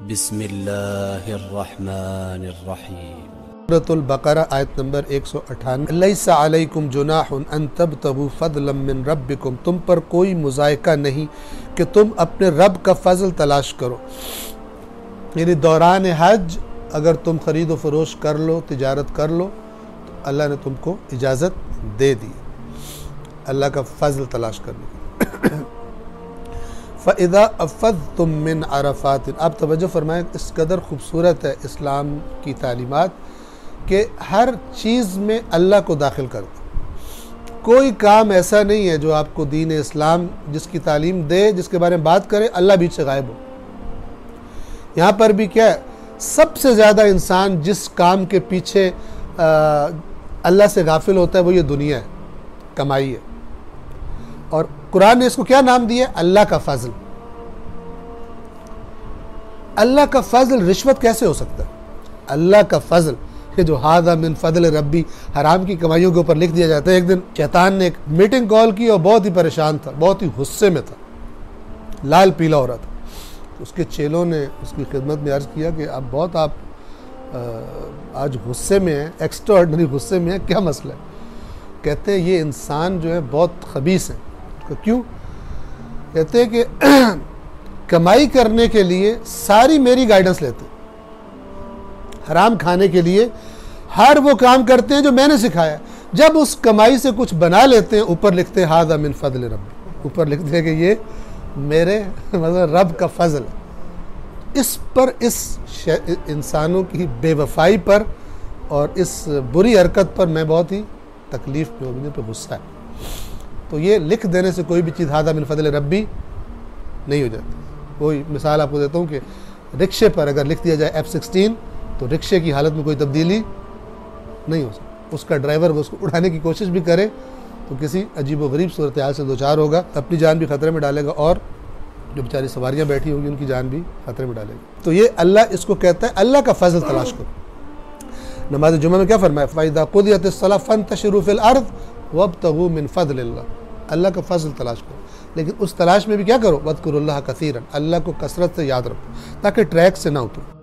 बिस्मिल्लाहिर्रहमानिर्रहीम। सूरतुल बकरा आयत नंबर 198। लैसा अलैकुम जुनाहुन अन तबतगू फज़लन मिन रब्बिकुम, तुम पर कोई मुज़ायका नहीं कि तुम अपने रब का फ़ज़ल तलाश करो। यानी दौरान हज अगर तुम ख़रीद व फ़रोश कर लो, तिजारत कर लो, तो अल्लाह ने तुमको इजाज़त दे दी अल्लाह का फ़ज़ल तलाश करने की। फ़इज़ा अफ़ज़्तुम मिन अरफ़ात, आप तवज्जो फरमाएं, इस कदर ख़ूबसूरत है इस्लाम की तालीमात कि हर चीज़ में अल्लाह को दाखिल कर दो। कोई काम ऐसा नहीं है जो आपको दीन इस्लाम जिसकी तालीम दे, जिसके बारे में बात करे, अल्लाह बीच से गायब हो। यहाँ पर भी क्या है, सबसे ज़्यादा इंसान जिस काम के पीछे अल्लाह से गाफिल होता है वो ये दुनिया है, कमाई है। और कुरान ने इसको क्या नाम दिया? अल्लाह का फ़ज़ल। अल्लाह का फ़ज़ल रिश्वत कैसे हो सकता है? अल्लाह का फ़ज़ल, ये जो हादा मिन फ़ज़ल रब्बी, हराम की कमाइयों के ऊपर लिख दिया जाता है। एक दिन शैतान ने एक मीटिंग कॉल की और बहुत ही परेशान था, बहुत ही गुस्से में था, लाल पीला हो रहा था। तो उसके चेलों ने उसकी खिदमत में अर्ज़ किया कि अब बहुत आप आज गुस्से में हैं, एक्स्ट्राऑर्डिनरी गुस्से में हैं, क्या मसला है? कहते हैं ये इंसान जो है बहुत खबीस है। तो क्यों? कहते हैं कि कमाई करने के लिए सारी मेरी गाइडेंस लेते हैं, हराम खाने के लिए हर वो काम करते हैं जो मैंने सिखाया। जब उस कमाई से कुछ बना लेते हैं, ऊपर लिखते हैं हादा मिन फ़ज़ल रब्बी, ऊपर लिखते हैं कि ये मेरे मतलब रब का फ़ज़ल है। इस पर, इस इंसानों की बेवफाई पर और इस बुरी हरकत पर मैं बहुत ही तकलीफ़ में, मुझे पे गुस्सा है। तो ये लिख देने से कोई भी चीज़ हादा मिन फ़ज़ल रब्बी नहीं हो जाती। वही मिसाल आपको देता हूँ कि रिक्शे पर अगर लिख दिया जाए F16 तो रिक्शे की हालत में कोई तब्दीली नहीं हो सकती। उसका ड्राइवर उसको उठाने की कोशिश भी करे तो किसी अजीब व गरीब सूरत हाल से दो चार होगा, अपनी जान भी ख़तरे में डालेगा और जो बेचारी सवारियाँ बैठी होंगी उनकी जान भी ख़तरे में डालेगी। तो ये अल्लाह इसको कहता है, अल्लाह का फ़ज़ल तलाश करो। नमाज जुमा में क्या फरमाया? फ़इज़ा क़ुदियतिस्सलाह फ़ंतशिरू फ़िल अर्ज़ वब्तगू मिन फ़ज़लिल्लाह, अल्लाह का फ़ज़ल तलाश करो। लेकिन उस तलाश में भी क्या करो? वज़्कुरुल्लाह कसीरन, अल्लाह को कसरत से याद रखो ताकि ट्रैक से ना उतरो।